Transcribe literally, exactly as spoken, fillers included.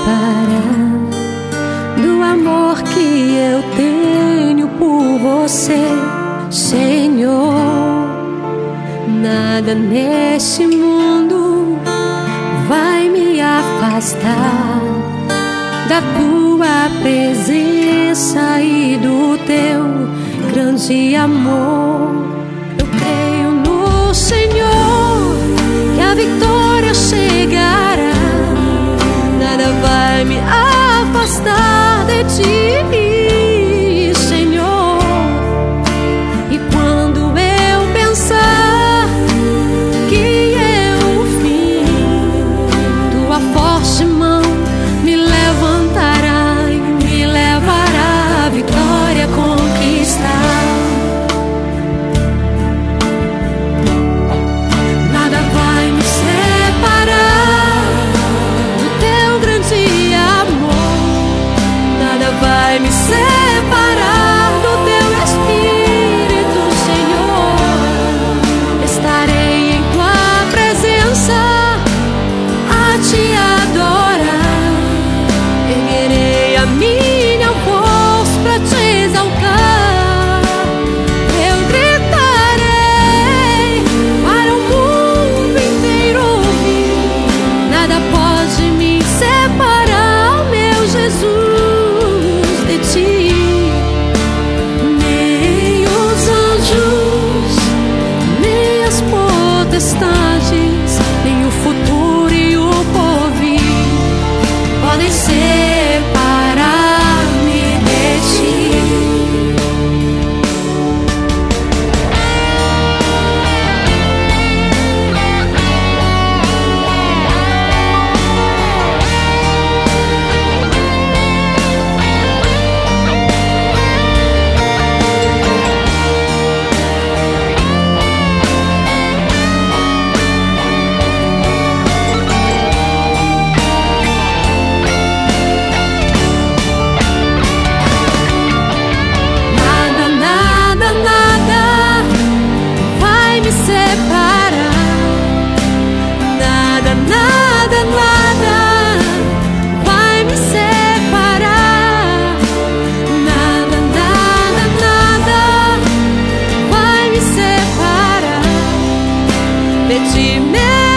separar do amor que eu tenho por você, Senhor. Nada nesse mundo vai me afastar da tua presença e do teu grande amor. Eu creio no Senhor que a vitória chegará. Nada vai me afastar de ti, Senhor. E quando eu pensar que é o fim, tua forte mão me levantará e me levará à vitória a conquistar. Nada vai me separar do teu grande amor. Nada vai me separar do teu Espírito, Senhor. Estarei em tua presença a te adorar. Erguerei a minha voz pra te exaltar. Eu gritarei para o mundo inteiro ouvir. Nada pode me separar, meu Jesus, de ti. Nem os anjos, nem as potestades, nem o futuro e o porvir podem separar-me de ti. Nada, nada, nada vai me separar. Nada, nada, nada vai me separar. Nada, nada, nada vai me separar de ti, meu